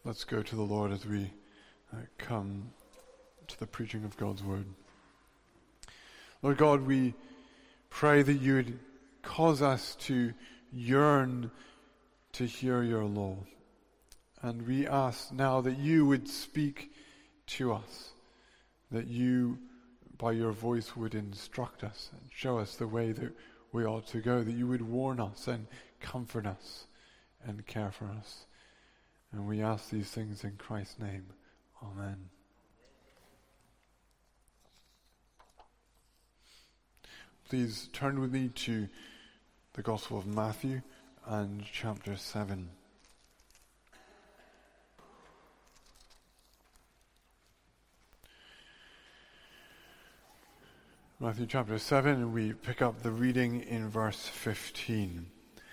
Let's go to the Lord as we come to the preaching of God's word. Lord God, we pray that you would cause us to yearn to hear your law. And we ask now that you would speak to us, that you, by your voice, would instruct us and show us the way that we ought to go, that you would warn us and comfort us and care for us. And we ask these things in Christ's name. Amen. Please turn with me to the Gospel of Matthew and chapter 7. Matthew chapter 7, and we pick up the reading in verse 15.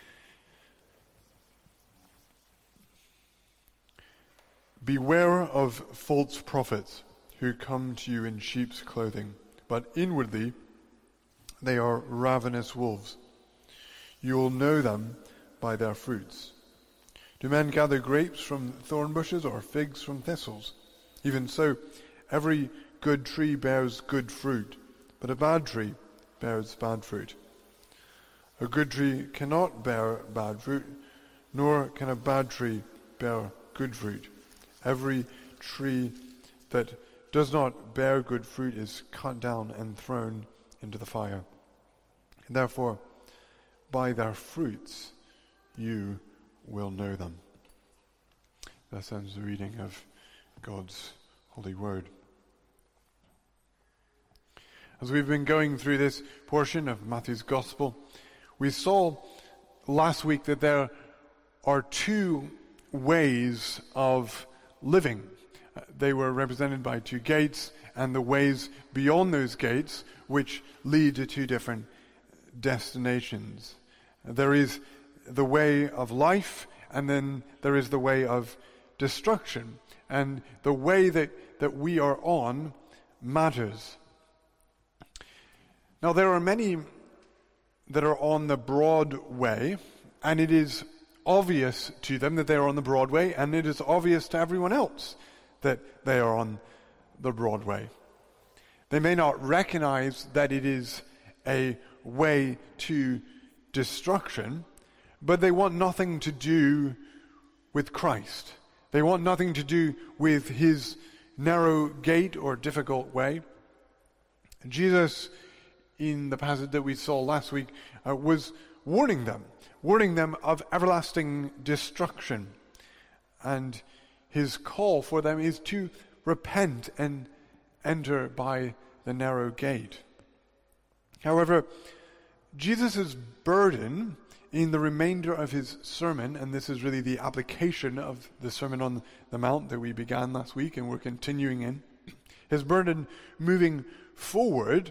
Beware of false prophets who come to you in sheep's clothing, but inwardly they are ravenous wolves. You will know them by their fruits. Do men gather grapes from thorn bushes or figs from thistles? Even so, every good tree bears good fruit, but a bad tree bears bad fruit. A good tree cannot bear bad fruit, nor can a bad tree bear good fruit. Every tree that does not bear good fruit is cut down and thrown into the fire. And therefore, by their fruits you will know them. That ends the reading of God's holy word. As we've been going through this portion of Matthew's Gospel, we saw last week that there are two ways of living. They were represented by two gates, and the ways beyond those gates which lead to two different destinations. There is the way of life, and then there is the way of destruction. And the way that we are on matters. Now, there are many that are on the broad way, and it is obvious to them that they are on the broad way, and it is obvious to everyone else that they are on the broad way. They may not recognize that it is a way to destruction, but they want nothing to do with Christ. They want nothing to do with his narrow gate or difficult way. Jesus, in the passage that we saw last week, was warning them of everlasting destruction. And his call for them is to repent and enter by the narrow gate. However, Jesus' burden in the remainder of his sermon, and this is really the application of the Sermon on the Mount that we began last week and we're continuing in, his burden moving forward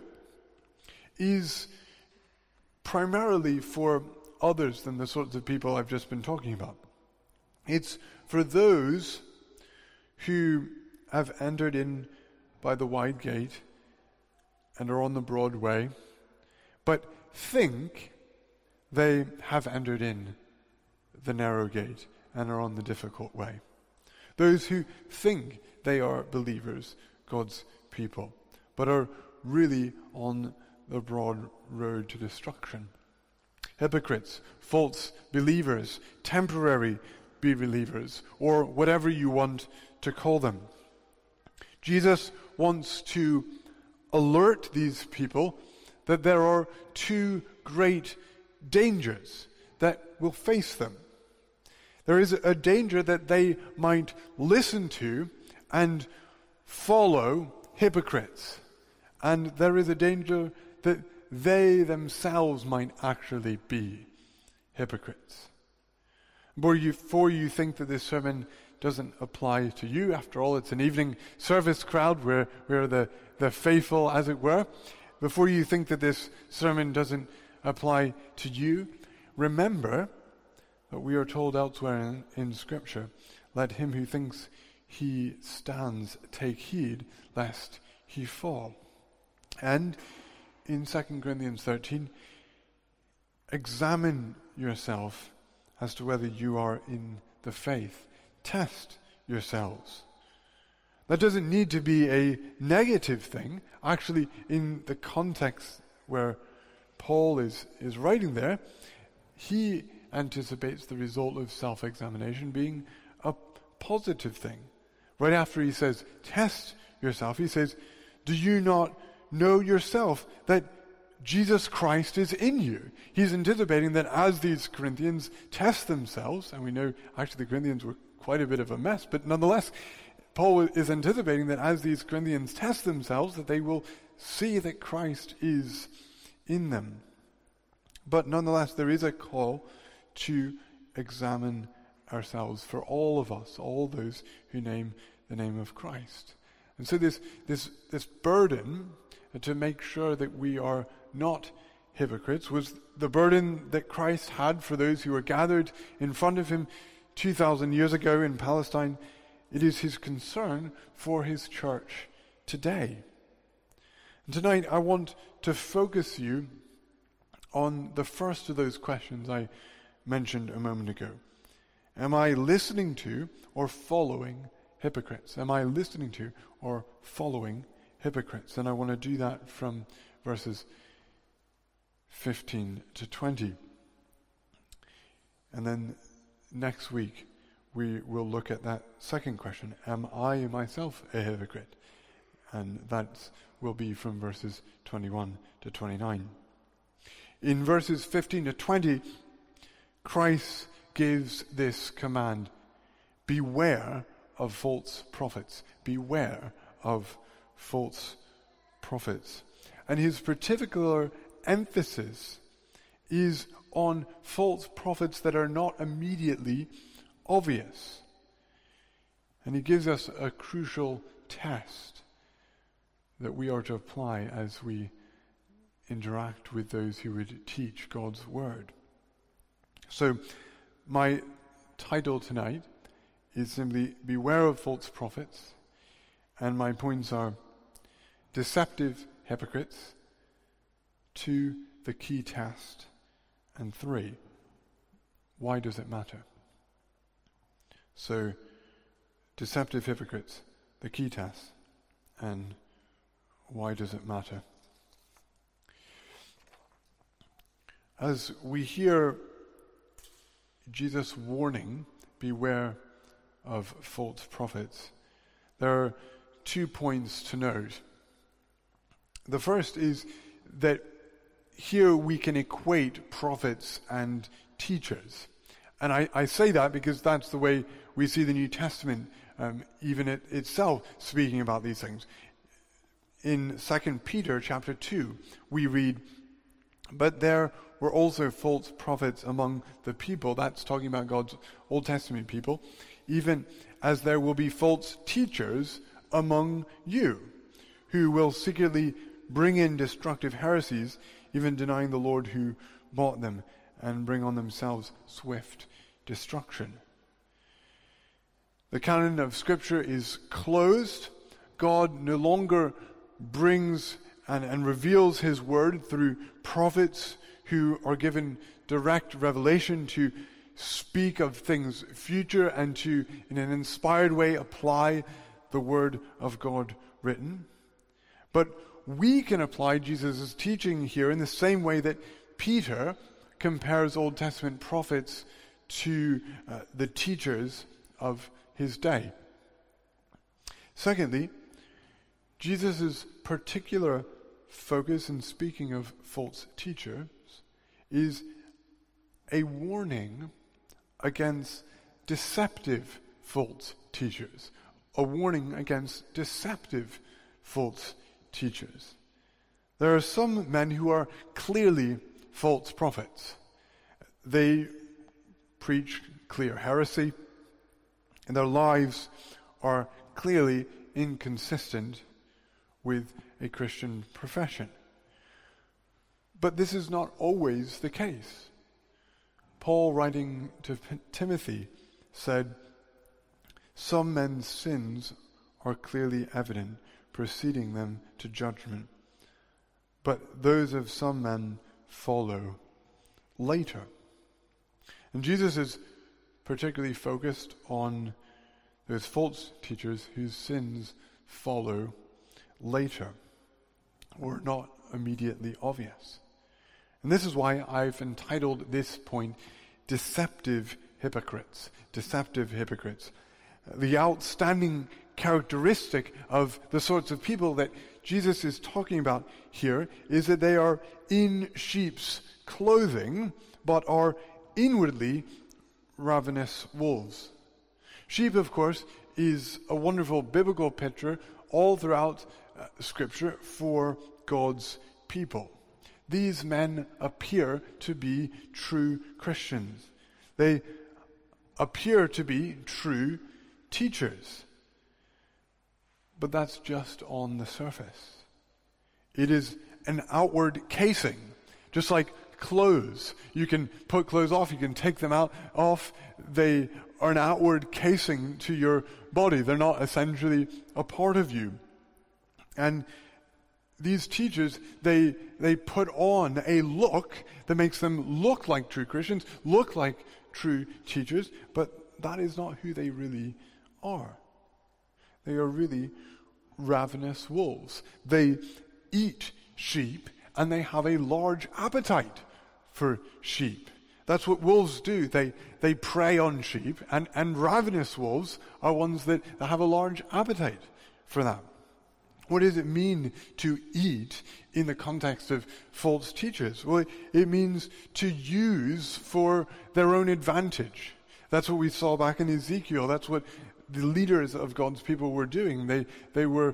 is primarily for others than the sorts of people I've just been talking about. It's for those who have entered in by the wide gate and are on the broad way, but think they have entered in the narrow gate and are on the difficult way. Those who think they are believers, God's people, but are really on the broad road to destruction. Hypocrites, false believers, temporary believers, or whatever you want to call them. Jesus wants to alert these people that there are two great dangers that will face them. There is a danger that they might listen to and follow hypocrites. And there is a danger that they themselves might actually be hypocrites. Before you think that this sermon doesn't apply to you, after all, it's an evening service crowd where we're the faithful, as it were. Before you think that this sermon doesn't apply to you, remember that we are told elsewhere in Scripture, let him who thinks he stands take heed lest he fall. And in 2 Corinthians 13, examine yourself as to whether you are in the faith. Test yourselves. That doesn't need to be a negative thing. Actually, in the context where Paul is writing there, he anticipates the result of self-examination being a positive thing. Right after he says, test yourself, he says, do you not know yourself that Jesus Christ is in you? He's anticipating that as these Corinthians test themselves, and we know actually the Corinthians were quite a bit of a mess, but nonetheless, Paul is anticipating that as these Corinthians test themselves, that they will see that Christ is in them. But nonetheless, there is a call to examine ourselves for all of us, all those who name the name of Christ. And so this burden to make sure that we are not hypocrites was the burden that Christ had for those who were gathered in front of him 2,000 years ago in Palestine. It is his concern for his church today. And tonight I want to focus you on the first of those questions I mentioned a moment ago. Am I listening to or following hypocrites? Am I listening to or following hypocrites? And I want to do that from verses 15 to 20. And then next week we will look at that second question. Am I myself a hypocrite? And that will be from verses 21 to 29. In verses 15 to 20, Christ gives this command: beware of false prophets. Beware of false prophets. And his particular emphasis is on false prophets that are not immediately obvious. And he gives us a crucial test that we are to apply as we interact with those who would teach God's word. So, my title tonight is simply Beware of False Prophets, and my points are deceptive hypocrites, 2, the key test, and 3, why does it matter? So, deceptive hypocrites, the key test, and why does it matter? As we hear Jesus' warning, beware of false prophets, there are 2 points to note. The first is that here we can equate prophets and teachers. And I say that because that's the way we see the New Testament, even itself, speaking about these things. In 2 Peter chapter 2, we read, but there were also false prophets among the people. That's talking about God's Old Testament people. Even as there will be false teachers among you, who will secretly bring in destructive heresies, even denying the Lord who bought them, and bring on themselves swift destruction. The canon of Scripture is closed. God no longer brings and reveals his word through prophets who are given direct revelation to speak of things future and to, in an inspired way, apply the word of God written. But we can apply Jesus' teaching here in the same way that Peter compares Old Testament prophets to the teachers of his day. Secondly, Jesus' particular focus in speaking of false teachers is a warning against deceptive false teachers. A warning against deceptive false teachers. There are some men who are clearly false prophets. They preach clear heresy, and their lives are clearly inconsistent with a Christian profession. But this is not always the case. Paul, writing to Timothy, said, some men's sins are clearly evident, preceding them to judgment. But those of some men follow later. And Jesus is particularly focused on those false teachers whose sins follow later or not immediately obvious. And this is why I've entitled this point, Deceptive Hypocrites. Deceptive hypocrites. The outstanding characteristic of the sorts of people that Jesus is talking about here is that they are in sheep's clothing, but are inwardly ravenous wolves. Sheep, of course, is a wonderful biblical picture all throughout Scripture for God's people. These men appear to be true Christians. They appear to be true teachers. But that's just on the surface. It is an outward casing, just like clothes. You can put clothes off, you can take them off. They are an outward casing to your body. They're not essentially a part of you. And these teachers, they put on a look that makes them look like true Christians, look like true teachers, but that is not who they really are. They are really ravenous wolves. They eat sheep and they have a large appetite for sheep. That's what wolves do. They prey on sheep, and ravenous wolves are ones that have a large appetite for that. What does it mean to eat in the context of false teachers? Well, it means to use for their own advantage. That's what we saw back in Ezekiel. That's what the leaders of God's people were doing. They were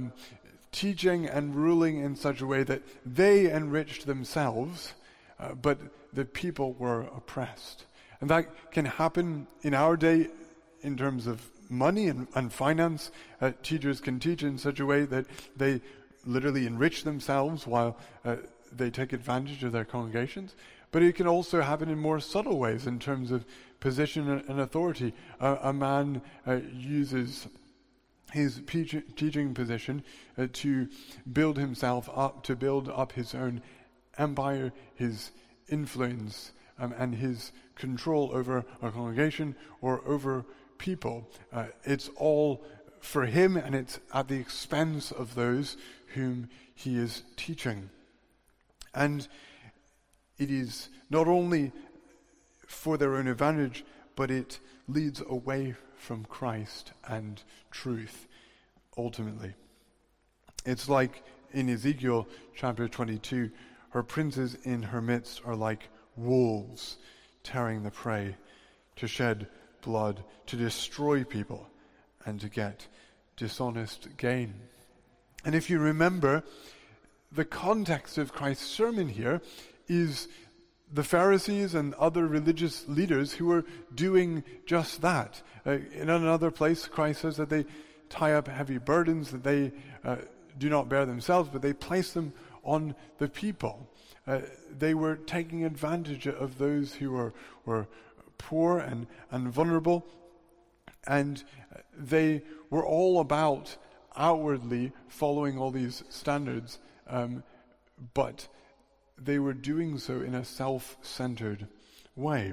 teaching and ruling in such a way that they enriched themselves, but the people were oppressed. And that can happen in our day in terms of money and finance. Teachers can teach in such a way that they literally enrich themselves while they take advantage of their congregations. But it can also happen in more subtle ways in terms of position and authority. A man uses his teaching position to build himself up, to build up his own empire, his influence, and his control over a congregation or over people. It's all for him, and it's at the expense of those whom he is teaching. And it is not only for their own advantage, but it leads away from Christ and truth, ultimately. It's like in Ezekiel chapter 22, her princes in her midst are like wolves tearing the prey, to shed blood, to destroy people, and to get dishonest gain. And if you remember, the context of Christ's sermon here is the Pharisees and other religious leaders who were doing just that. In another place, Christ says that they tie up heavy burdens that they do not bear themselves, but they place them on the people. They were taking advantage of those who were poor and vulnerable, and they were all about outwardly following all these standards, but they were doing so in a self-centered way.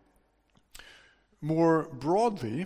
More broadly,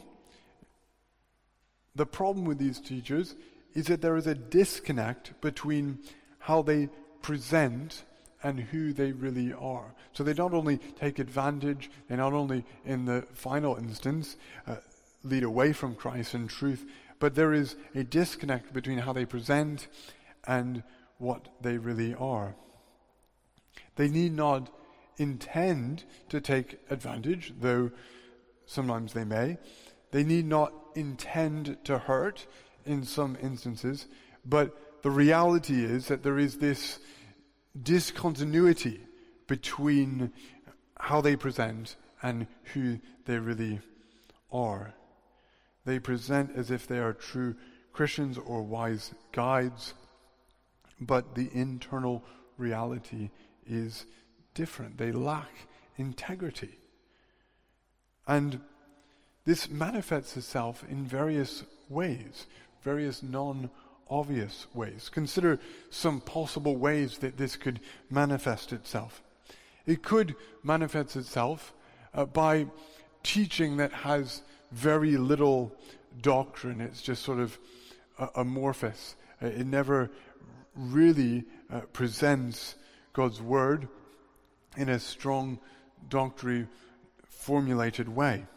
the problem with these teachers is that there is a disconnect between how they present and who they really are. So they not only take advantage, they not only, in the final instance, lead away from Christ and truth, but there is a disconnect between how they present and what they really are. They need not intend to take advantage, though sometimes they may. They need not intend to hurt in some instances, but the reality is that there is this discontinuity between how they present and who they really are. They present as if they are true Christians or wise guides, but the internal reality is different. They lack integrity. And this manifests itself in various ways, various non-obvious ways. Consider some possible ways that this could manifest itself. It could manifest itself by teaching that has very little doctrine. It's just sort of amorphous. It never really presents God's word in a strong, doctrinally formulated way.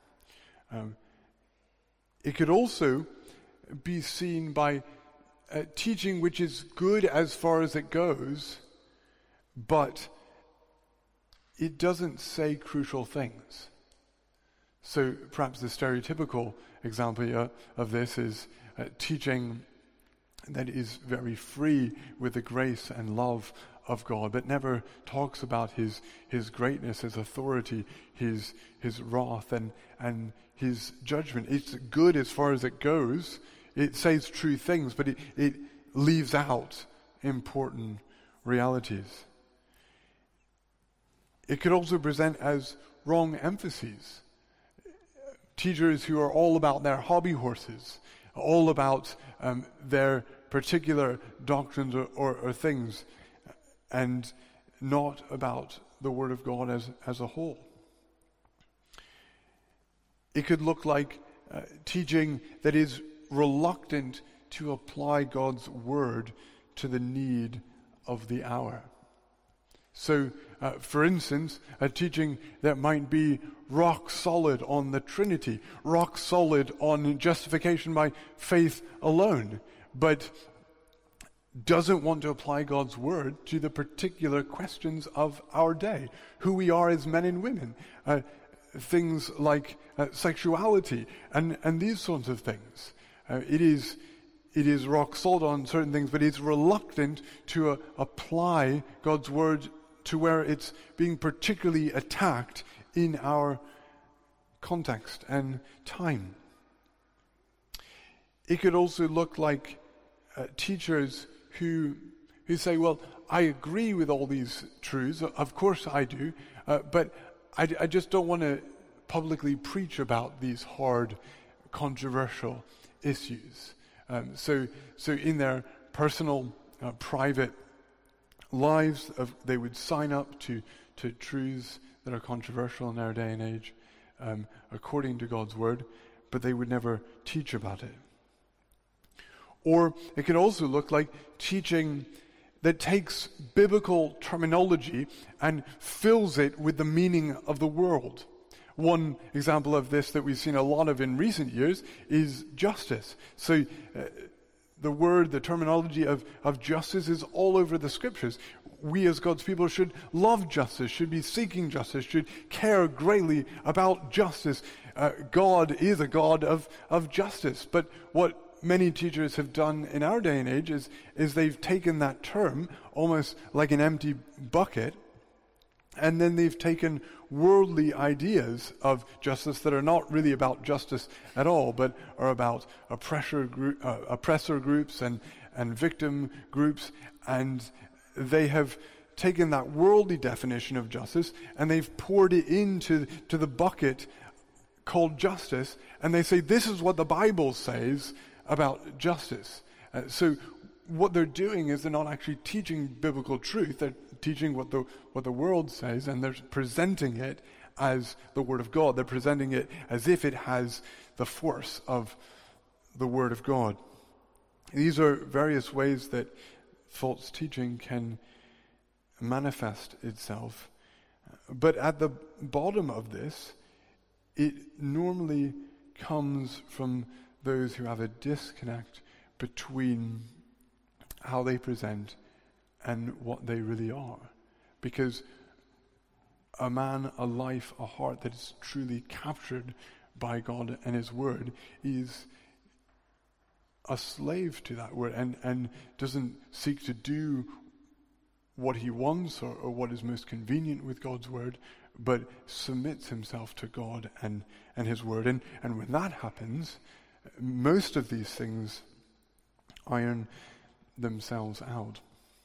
It could also be seen by teaching which is good as far as it goes, but it doesn't say crucial things. So perhaps the stereotypical example of this is teaching that is very free with the grace and love of God, but never talks about his greatness, his authority, his wrath, and his judgment. It's good as far as it goes. It says true things, but it leaves out important realities. It could also present as wrong emphases. Teachers who are all about their hobby horses, all about their particular doctrines or things, and not about the Word of God as a whole. It could look like teaching that is reluctant to apply God's Word to the need of the hour. So, for instance, a teaching that might be rock solid on the Trinity, rock solid on justification by faith alone, but doesn't want to apply God's word to the particular questions of our day, who we are as men and women, things like sexuality and these sorts of things. It is rock solid on certain things, but it's reluctant to apply God's word to where it's being particularly attacked in our context and time. It could also look like teachers who say, well, I agree with all these truths, of course I do, but I just don't want to publicly preach about these hard, controversial issues. So in their personal, private lives, they would sign up to truths that are controversial in our day and age, according to God's word, but they would never teach about it. Or it can also look like teaching that takes biblical terminology and fills it with the meaning of the world. One example of this that we've seen a lot of in recent years is justice. So the terminology of justice is all over the scriptures. We as God's people should love justice, should be seeking justice, should care greatly about justice. God is a God of justice. But what many teachers have done in our day and age is they've taken that term almost like an empty bucket, and then they've taken worldly ideas of justice that are not really about justice at all, but are about oppressor groups and victim groups, and they have taken that worldly definition of justice and they've poured it into the bucket called justice, and they say this is what the Bible says about justice. So what they're doing is they're not actually teaching biblical truth. They're teaching what the world says, and they're presenting it as the Word of God. They're presenting it as if it has the force of the Word of God. These are various ways that false teaching can manifest itself. But at the bottom of this, it normally comes from those who have a disconnect between how they present and what they really are. Because a man, a life, a heart that is truly captured by God and His Word is a slave to that Word and doesn't seek to do what he wants or what is most convenient with God's Word, but submits himself to God and His Word. And when that happens, most of these things iron themselves out.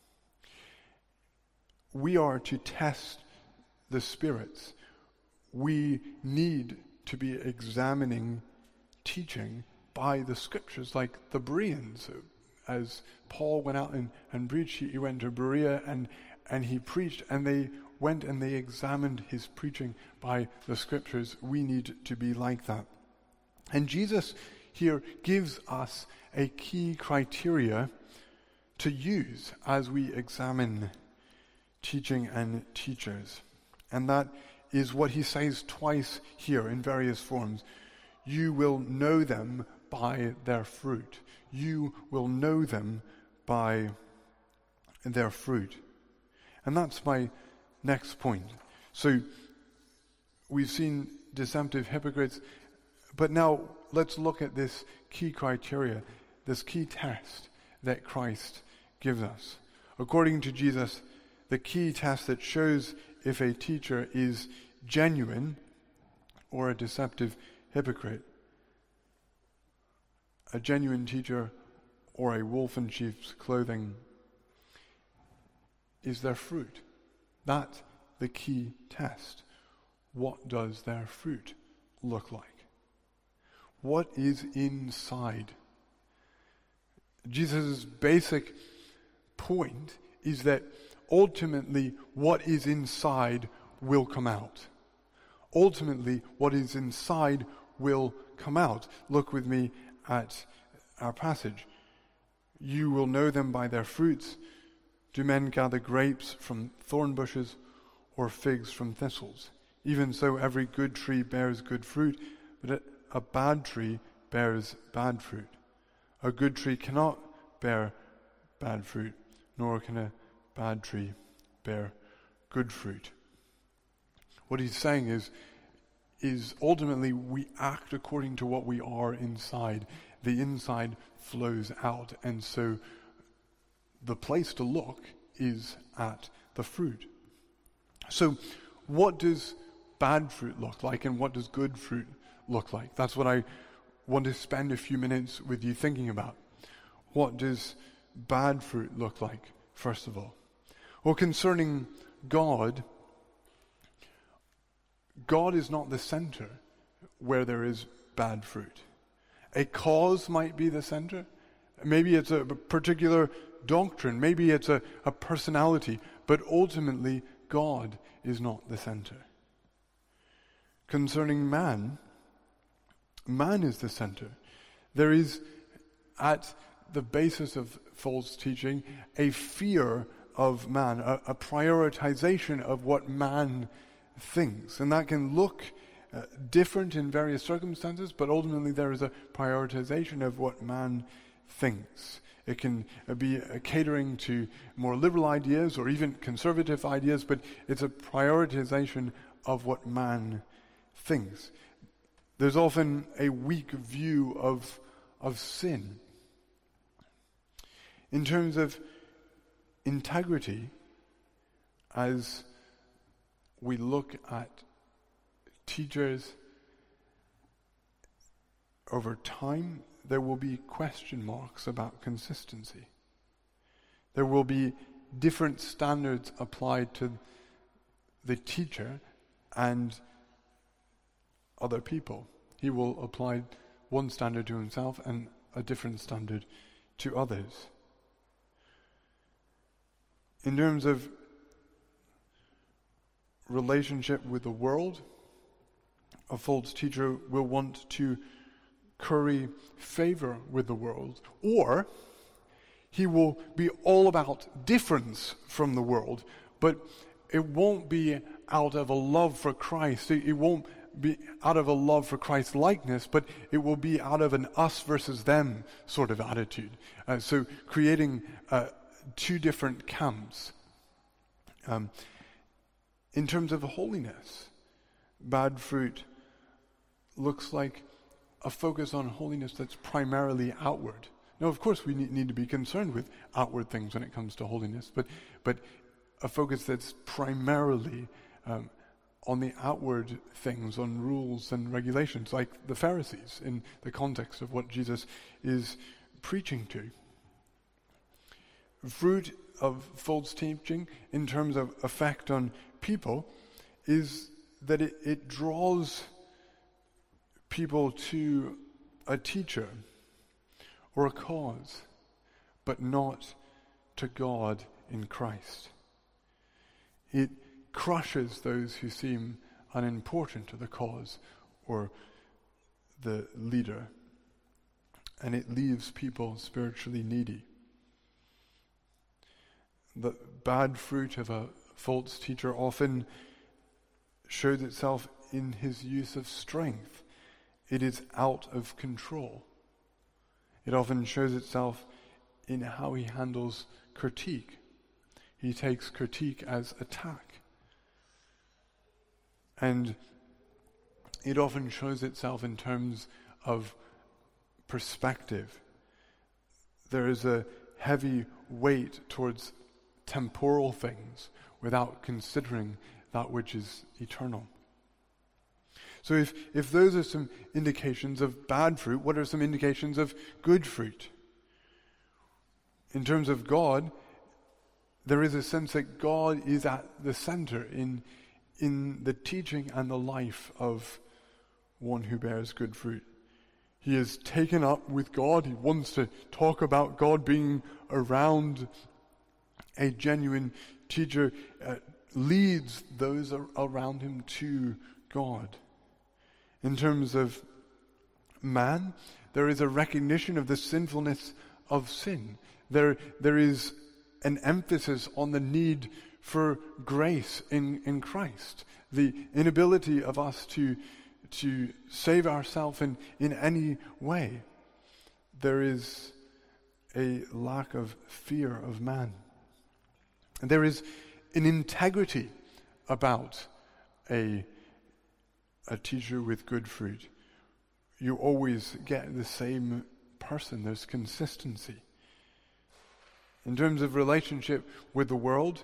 We are to test the spirits. We need to be examining teaching by the scriptures, like the Bereans. As Paul went out and preached, he went to Berea and he preached, and they went and they examined his preaching by the scriptures. We need to be like that. And Jesus, here gives us a key criteria to use as we examine teaching and teachers. And that is what he says twice here in various forms. You will know them by their fruit. You will know them by their fruit. And that's my next point. So we've seen deceptive hypocrites, but now let's look at this key criteria, this key test that Christ gives us. According to Jesus, the key test that shows if a teacher is genuine or a deceptive hypocrite, a genuine teacher or a wolf in sheep's clothing, is their fruit. That's the key test. What does their fruit look like? What is inside? Jesus' basic point is that ultimately what is inside will come out. Ultimately what is inside will come out. Look with me at our passage. You will know them by their fruits. Do men gather grapes from thorn bushes or figs from thistles? Even so, every good tree bears good fruit, but a bad tree bears bad fruit. A good tree cannot bear bad fruit, nor can a bad tree bear good fruit. What he's saying is ultimately we act according to what we are inside. The inside flows out, and so the place to look is at the fruit. So what does bad fruit look like, and what does good fruit look like? That's what I want to spend a few minutes with you thinking about. What does bad fruit look like, first of all? Well, concerning God, God is not the center where there is bad fruit. A cause might be the center. Maybe it's a particular doctrine. Maybe it's a personality. But ultimately, God is not the center. Concerning man, man is the center. There is, at the basis of false teaching, a fear of man, a prioritization of what man thinks. And that can look different in various circumstances, but ultimately there is a prioritization of what man thinks. It can be catering to more liberal ideas or even conservative ideas, but it's a prioritization of what man thinks. There's often a weak view of sin. In terms of integrity, as we look at teachers over time, there will be question marks about consistency. There will be different standards applied to the teacher and other people. He will apply one standard to himself and a different standard to others. In terms of relationship with the world, a false teacher will want to curry favor with the world, or he will be all about difference from the world, but it won't be out of a love for Christ. It won't be out of a love for Christ's likeness, but it will be out of an us versus them sort of attitude. So creating two different camps. In terms of holiness, bad fruit looks like a focus on holiness that's primarily outward. Now, of course, we need to be concerned with outward things when it comes to holiness, but a focus that's primarily on the outward things, on rules and regulations, like the Pharisees in the context of what Jesus is preaching to. Fruit of false teaching in terms of effect on people is that it draws people to a teacher or a cause, but not to God in Christ. It crushes those who seem unimportant to the cause or the leader. and it leaves people spiritually needy. The bad fruit of a false teacher often shows itself in his use of strength. It is out of control. It often shows itself in how he handles critique. He takes critique as attack. And it often shows itself in terms of perspective. There is a heavy weight towards temporal things without considering that which is eternal. So if those are some indications of bad fruit, what are some indications of good fruit? In terms of God, there is a sense that God is at the center in the teaching and the life of one who bears good fruit. He is taken up with God. He wants to talk about God. Being around a genuine teacher leads those around him to God. In terms of man, there is a recognition of the sinfulness of sin. There is an emphasis on the need for grace in Christ. The inability of us to save ourselves in any way. There is a lack of fear of man. And there is an integrity about a teacher with good fruit. You always get the same person. There's consistency. In terms of relationship with the world,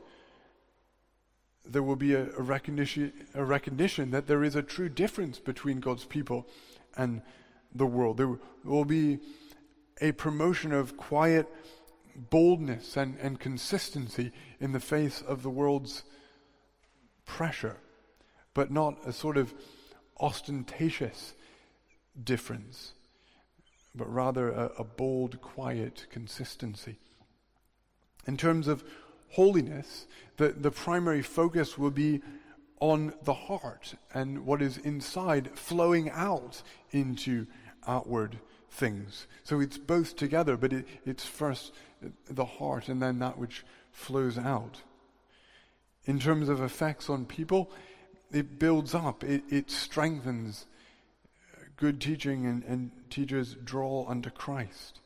there will be a recognition that there is a true difference between God's people and the world. There will be a promotion of quiet boldness and consistency in the face of the world's pressure, but not a sort of ostentatious difference, but rather a bold, quiet consistency. In terms of holiness, the primary focus will be on the heart and what is inside flowing out into outward things. So it's both together, but it's first the heart and then that which flows out. In terms of effects on people, it builds up, it strengthens. Good teaching and teachers draw unto Christ.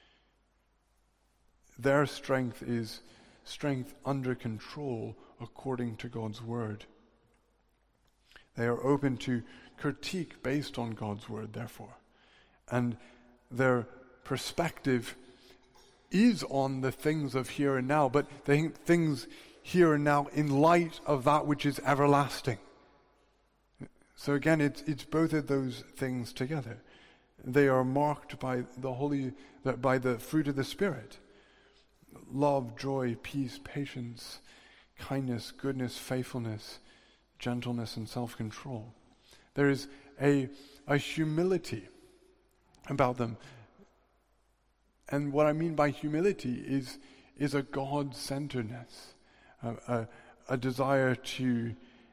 Their strength is strength under control according to God's word. They are open to critique based on God's word, therefore. And their perspective is on the things of here and now, but they think things here and now in light of that which is everlasting. So again, it's both of those things together. They are marked by by the fruit of the Spirit. Love, joy, peace, patience, kindness, goodness, faithfulness, gentleness, and self-control. There is a humility about them. And what I mean by humility is a God-centeredness, a desire to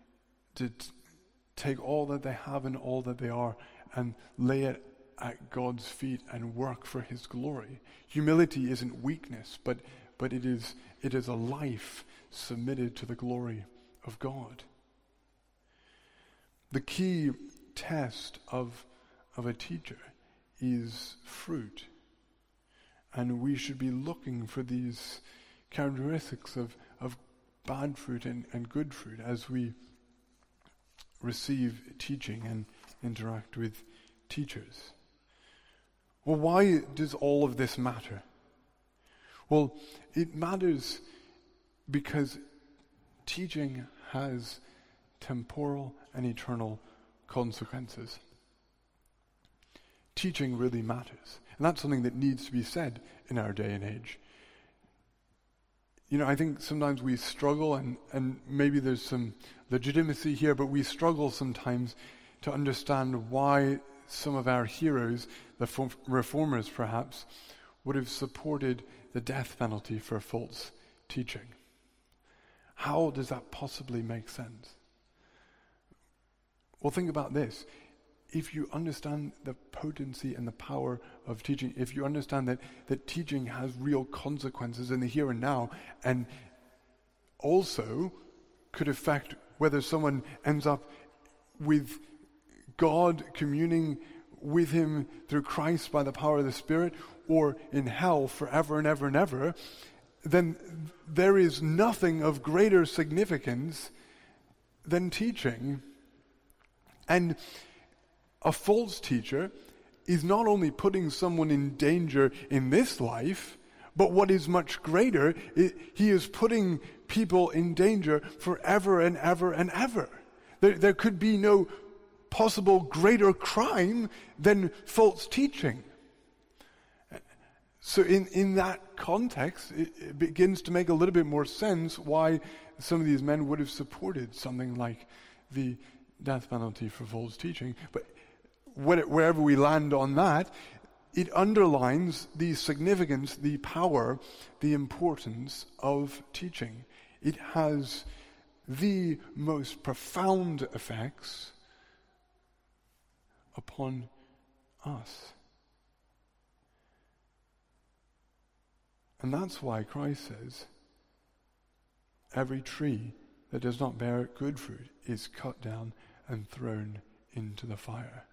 take all that they have and all that they are and lay it at God's feet and work for His glory. Humility isn't weakness, but it is a life submitted to the glory of God. The key test of a teacher is fruit. And we should be looking for these characteristics of bad fruit and good fruit as we receive teaching and interact with teachers. Well, why does all of this matter? Well, it matters because teaching has temporal and eternal consequences. Teaching really matters. And that's something that needs to be said in our day and age. You know, I think sometimes we struggle, and maybe there's some legitimacy here, but we struggle sometimes to understand why some of our heroes, the reformers perhaps, would have supported the death penalty for false teaching. How does that possibly make sense? Well, think about this. if you understand the potency and the power of teaching, if you understand that teaching has real consequences in the here and now, and also could affect whether someone ends up with God, communing with him through Christ by the power of the Spirit, or in hell forever and ever and ever, then there is nothing of greater significance than teaching. And a false teacher is not only putting someone in danger in this life, but what is much greater, he is putting people in danger forever and ever and ever. There could be no possible greater crime than false teaching. So in that context, it begins to make a little bit more sense why some of these men would have supported something like the death penalty for false teaching. But wherever we land on that, it underlines the significance, the power, the importance of teaching. It has the most profound effects upon us. And that's why Christ says, every tree that does not bear good fruit is cut down and thrown into the fire.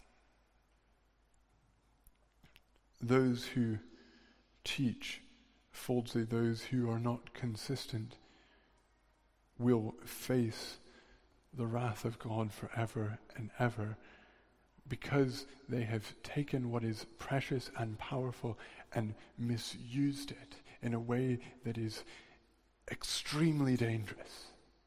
Those who teach falsely, those who are not consistent, will face the wrath of God forever and ever, because they have taken what is precious and powerful and misused it in a way that is extremely dangerous.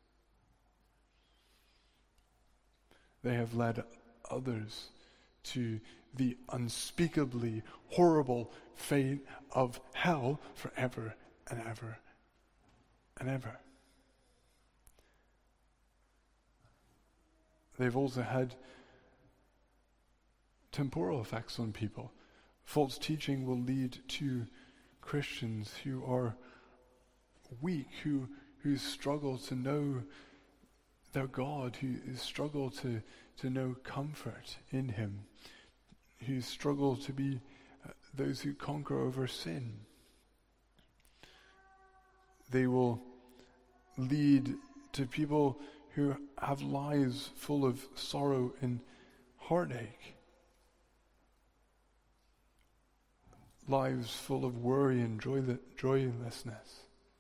They have led others to the unspeakably horrible fate of hell forever and ever and ever. They've also had temporal effects on people. False teaching will lead to Christians who are weak, who struggle to know their God, who struggle to know comfort in him, who struggle to be those who conquer over sin. They will lead to people who have lives full of sorrow and heartache, lives full of worry and joylessness.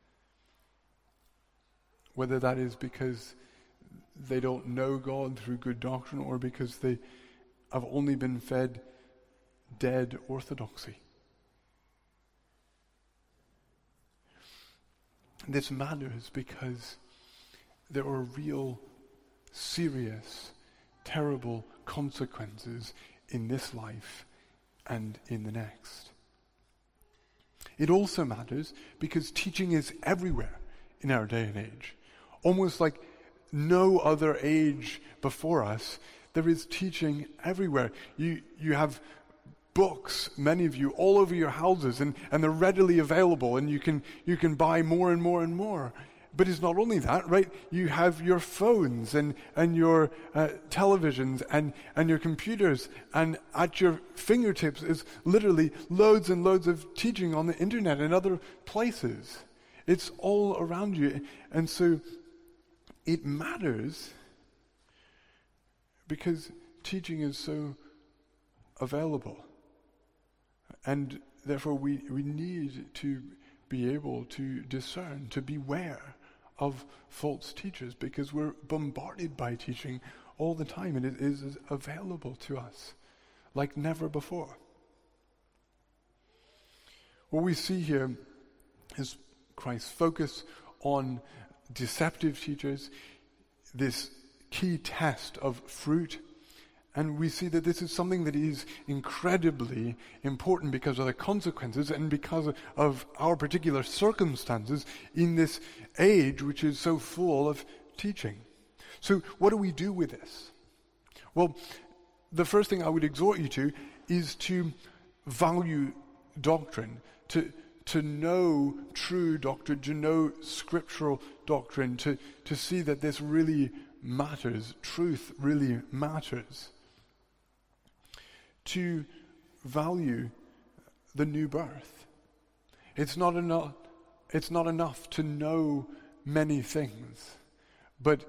Whether that is because they don't know God through good doctrine, or because they have only been fed dead orthodoxy. This matters because there are real, serious, terrible consequences in this life and in the next. It also matters because teaching is everywhere in our day and age. Almost like no other age before us, there is teaching everywhere. You have books, many of you, all over your houses, and they're readily available, and you can buy more and more and more. But it's not only that, right? You have your phones and your televisions and your computers, and at your fingertips is literally loads and loads of teaching on the internet and other places. It's all around you. And so it matters because teaching is so available. And therefore we need to be able to discern, to beware of false teachers, because we're bombarded by teaching all the time, and it is available to us like never before. What we see here is Christ's focus on deceptive teachers, this key test of fruit, and we see that this is something that is incredibly important because of the consequences and because of our particular circumstances in this age which is so full of teaching. So what do we do with this? Well, the first thing I would exhort you to is to value doctrine, to know true doctrine, to know scriptural doctrine, to see that this really matters, truth really matters. to value the new birth. It's not enough to know many things, but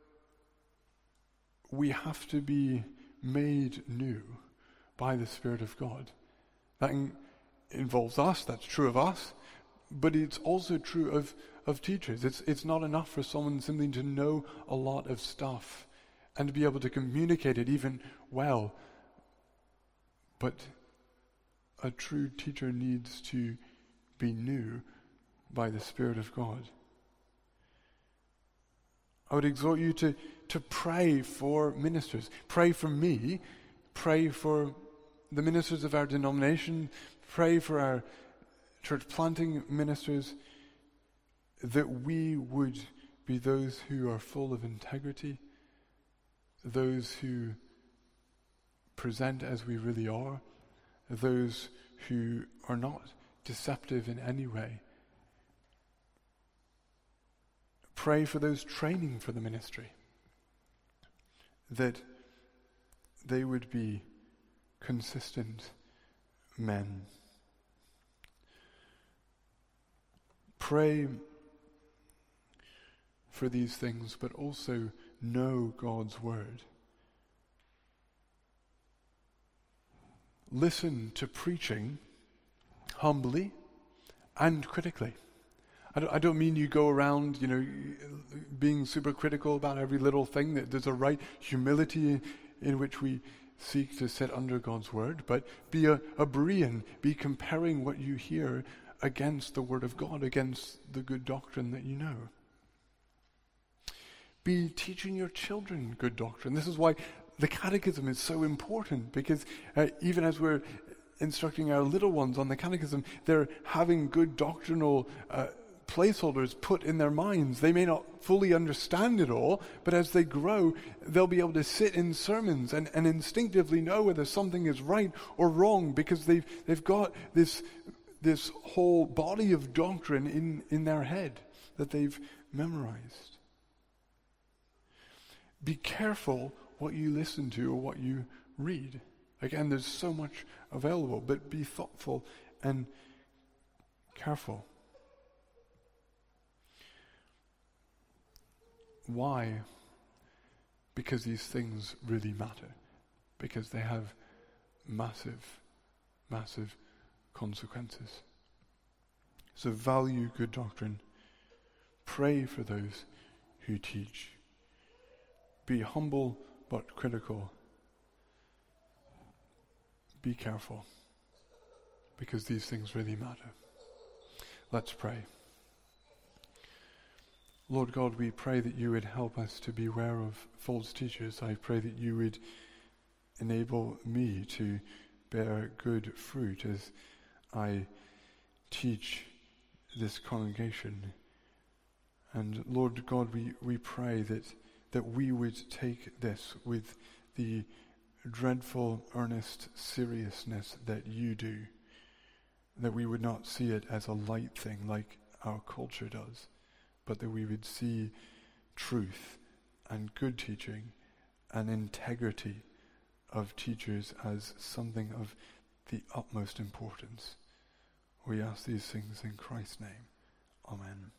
we have to be made new by the Spirit of God. That involves us, that's true of us, but it's also true of teachers. It's not enough for someone simply to know a lot of stuff and to be able to communicate it even well. But a true teacher needs to be new by the Spirit of God. I would exhort you to pray for ministers. Pray for me. Pray for the ministers of our denomination. Pray for our church planting ministers, that we would be those who are full of integrity, those who present as we really are, those who are not deceptive in any way. Pray for those training for the ministry, that they would be consistent men. Pray for these things, but also know God's word. Listen to preaching humbly and critically. I don't mean you go around, being super critical about every little thing. That there's a right humility in which we seek to sit under God's word, but be a Berean, be comparing what you hear against the word of God, against the good doctrine that you know. Be teaching your children good doctrine. This is why the catechism is so important, because even as we're instructing our little ones on the catechism, they're having good doctrinal placeholders put in their minds. They may not fully understand it all, but as they grow, they'll be able to sit in sermons and instinctively know whether something is right or wrong, because they've got this whole body of doctrine in their head that they've memorized. Be careful what you listen to or what you read. Again, there's so much available, but be thoughtful and careful. Why? Because these things really matter. Because they have massive, massive consequences. So value good doctrine. Pray for those who teach. Be humble but critical. Be careful, because these things really matter. Let's pray. Lord God, we pray that you would help us to beware of false teachers. I pray that you would enable me to bear good fruit as I teach this congregation. And Lord God, we pray that we would take this with the dreadful, earnest seriousness that you do, that we would not see it as a light thing like our culture does, but that we would see truth and good teaching and integrity of teachers as something of the utmost importance. We ask these things in Christ's name. Amen.